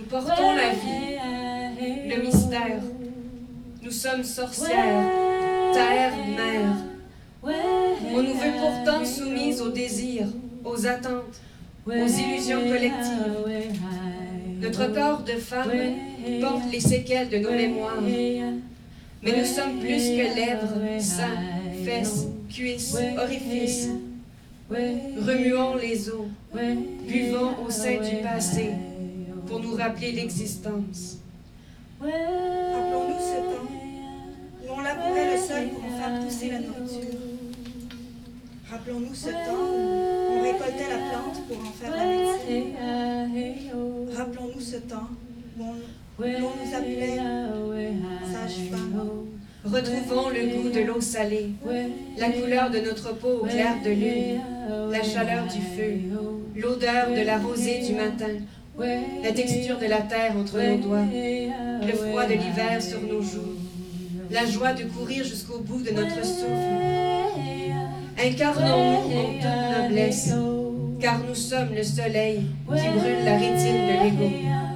portons la vie, le mystère. Nous sommes sorcières, terre, mère. On nous veut pourtant soumises aux désirs, aux attentes, aux illusions collectives. Notre corps de femme porte les séquelles de nos mémoires. Mais nous sommes plus que lèvres, seins, fesses, cuisses, orifices. Remuons les os, buvons au sein du passé pour nous rappeler l'existence. Rappelons-nous ce temps où on labourait le sol pour en faire pousser la nourriture. Rappelons-nous ce temps où on récoltait la plante pour en faire la médecine. Rappelons-nous ce temps où l'on nous appelait sage-femme. Retrouvons le goût de l'eau salée, la couleur de notre peau au clair de lune, la chaleur du feu, l'odeur de la rosée du matin, la texture de la terre entre nos doigts, le froid de l'hiver sur nos joues, la joie de courir jusqu'au bout de notre souffle. Incarnons-nous en toute noblesse, car nous sommes le soleil qui brûle la rétine de l'ego.